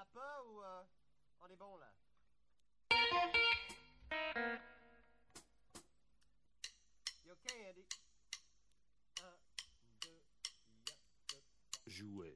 a pas ou on est bon là? You okay, Andy? Un, deux, Jouer.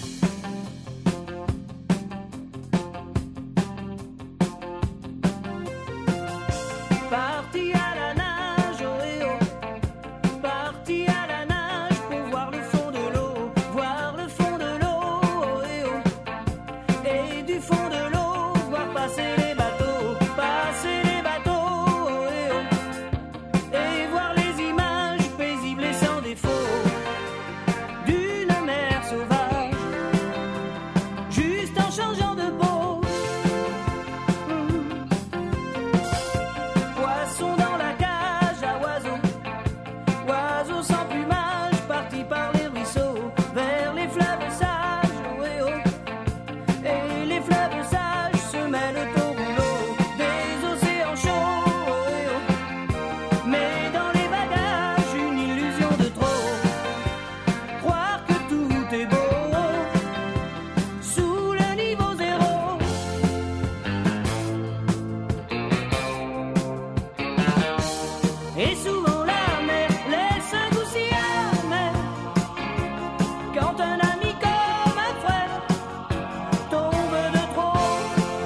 Parti à la nage, oh et oh. Parti à la nage pour voir le fond de l'eau. Voir le fond de l'eau, oh et oh. Et du fond de l'eau, voir passer les bateaux. Passer les bateaux, oh et oh. Et voir les images paisibles et sans défaut d'une mer sauvage. Juste en changeant de peau. Poisson dans la cage à oiseaux, oiseaux sans plumage, partis par les ruisseaux, vers les fleuves sages, oh et oh. Et les fleuves sages se mêlent au rouleau des océans chauds, oh et oh. Mais dans les bagages, une illusion de trop, croire que tout est beau, sous le niveau zéro. Et souvent la mer laisse un goût si amer, quand un ami comme un frère tombe de trop.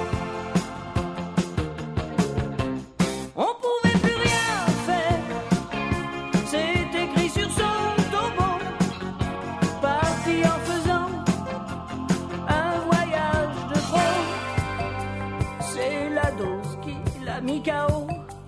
On pouvait plus rien faire, c'est écrit sur son tombeau. Parti en faisant un voyage de trop. C'est la dose qui l'a mis KO.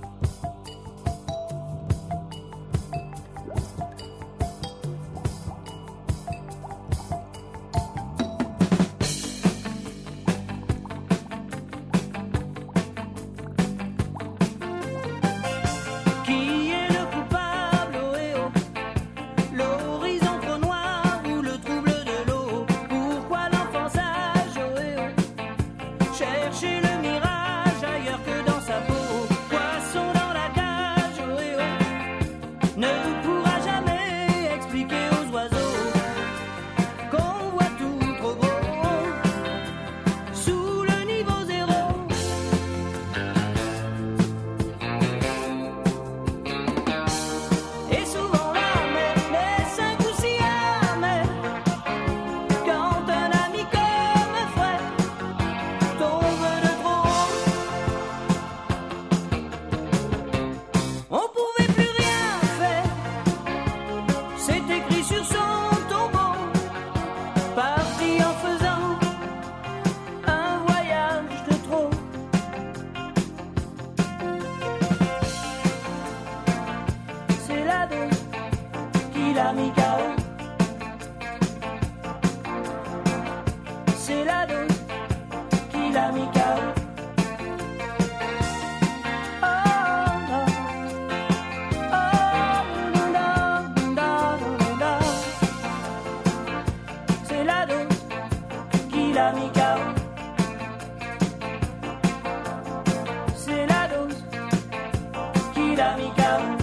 Qui est le coupable, oh et oh? L'horizon trop noir ou le trouble de l'eau? Pourquoi l'enfant sage, oh et oh? Chercher le mirage ailleurs que dans sa peau. Poisson dans la cage, oh et oh. Ne pourra jamais expliquer aux oiseaux qu'on voit tout trop gros, sous le niveau zéro. Et souvent la mer laisse un goût si amer, quand un ami comme un frère tombe de trop. On pouvait plus rien faire, c'est écrit sur son tombeau. Parti en faisant un voyage de trop. C'est la dose qui l'a mis KO. C'est la dose qui l'a mis KO. Oh, non. Oh, non, non, non, non. C'est la dose qui l'a mis KO. C'est la dose qui l'a mis KO.